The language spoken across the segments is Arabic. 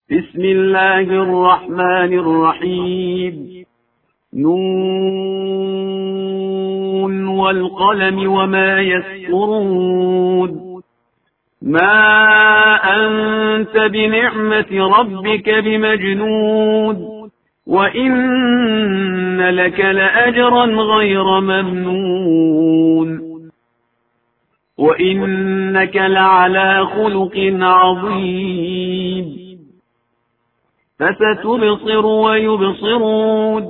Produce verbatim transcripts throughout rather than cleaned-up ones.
بسم الله الرحمن الرحيم. نون والقلم وما يسطرون. ما أنت بنعمة ربك بمجنون، وإن لك لأجرا غير ممنون، وإنك لعلى خلق عظيم. فستبصر ويبصرون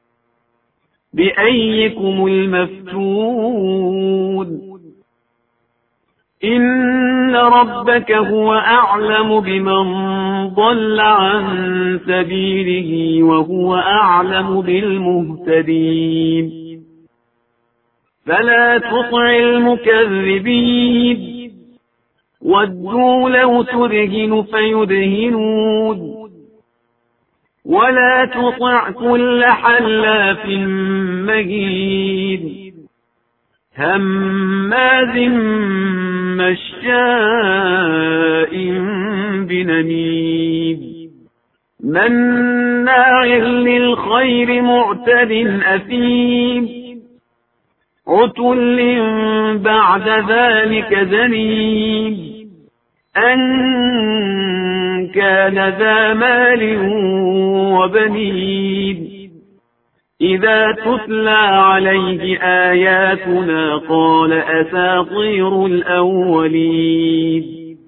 بأيكم المفتون. إن ربك هو أعلم بمن ضل عن سبيله وهو أعلم بالمهتدين. فلا تطع المكذبين، ودوا لو تدهن فيدهنون، ولا تطع كل حلاف مهين هماز مشاء بنميم مناع للخير معتد أثيم عتل بعد ذلك زنيم أن كان ذا مال وبنين. إذا تتلى عليه آياتنا قال أساطير الأولين.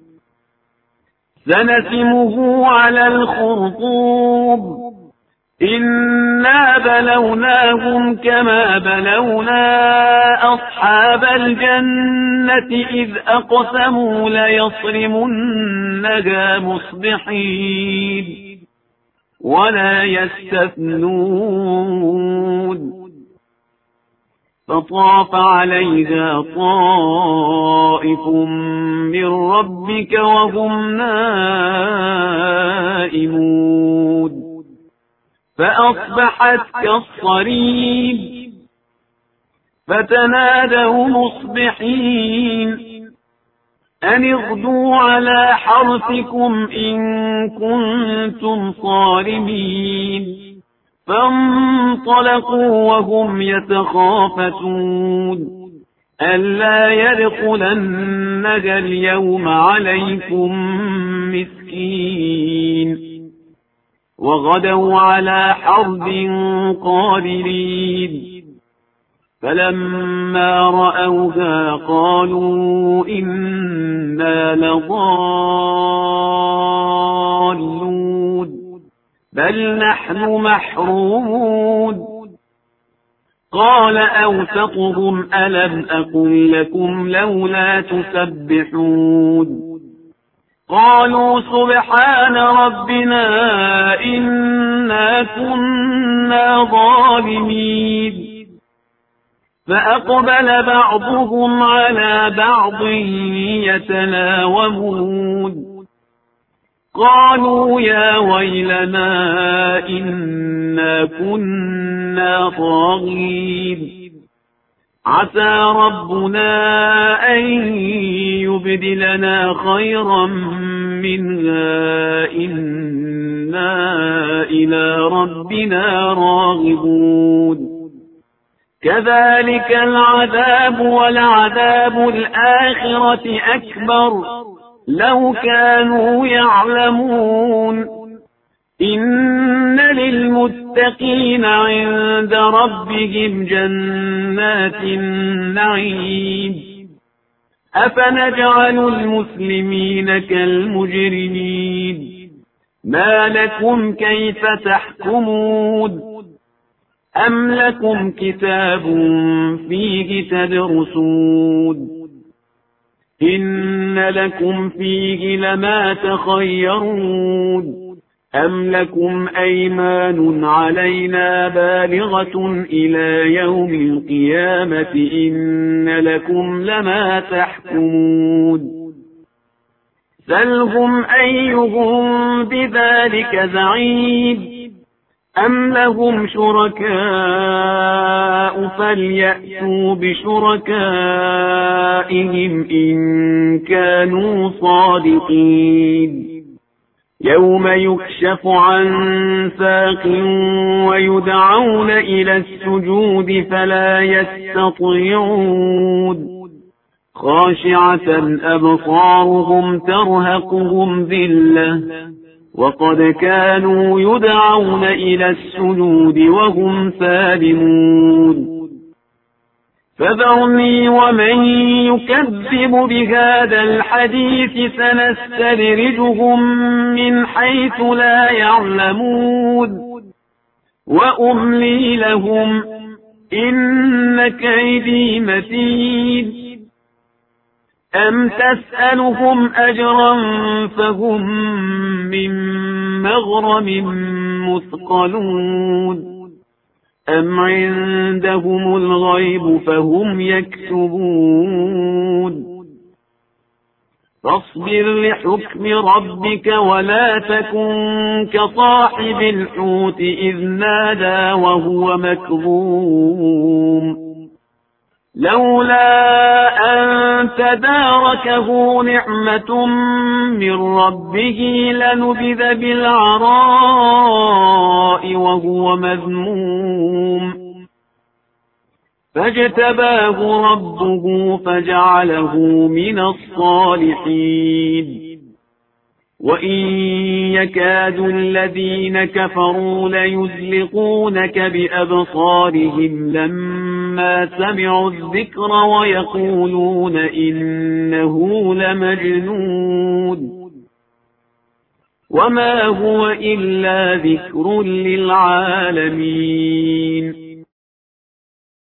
سنسمه على الخرطوم. إنا بلوناهم كما بلونا أصحاب الجنة إذ أقسموا ليصرمنها مصبحين ولا يستثنون. فطاف عليها طائف من ربك وهم نائمون فأصبحت كالصريم. فتنادوا مصبحين أن اغدوا على حرثكم إن كنتم صارمين. فانطلقوا وهم يتخافتون ألا يدخلنها اليوم عليكم مسكين. وغدوا على حرد قادرين. فلما رأوها قالوا إنا لضالون بل نحن محرومون. قال أوسطهم ألم أقل لكم لولا تسبحون. قالوا سبحان ربنا إنا كنا ظالمين. فأقبل بعضهم على بعض يتلاومون قالوا يا ويلنا إنا كنا طاغين. عسى ربنا أن يبدلنا خيرا منها إنا إلى ربنا راغبون. كذلك العذاب ولعذاب الآخرة أكبر لو كانوا يعلمون. إن للمتقين عند ربهم جنات النعيم. أفنجعل المسلمين كالمجرمين. ما لكم كيف تحكمون. أم لكم كتاب فيه تدرسون. إن لكم فيه لما تخيرون. أم لكم أيمان علينا بالغة إلى يوم القيامة إن لكم لما تحكمون. سلهم أيهم بذلك زعيم. أم لهم شركاء فليأتوا بشركائهم إن كانوا صادقين. يوم يكشف عن ساق ويدعون إلى السجود فلا يستطيعون خاشعة أبصارهم ترهقهم ذلة وقد كانوا يدعون إلى السجود وهم سالمون فذرني ومن يكذب بهذا الحديث سنستدرجهم من حيث لا يعلمون وأملي لهم إن كيدي متين أم تسألهم أجرا فهم من مغرم مثقلون أم عندهم الغيب فهم يكتبون فاصبر لحكم ربك ولا تكن كصاحب الحوت إذ نادى وهو مكظوم لولا أن تداركه نعمة من ربه لنبذ بالعراء وهو مذموم فاجتباه ربه فجعله من الصالحين وإن يكاد الذين كفروا ليزلقونك بأبصارهم لما سمعوا الذكر ويقولون إنه لمجنون وما هو إلا ذكر للعالمين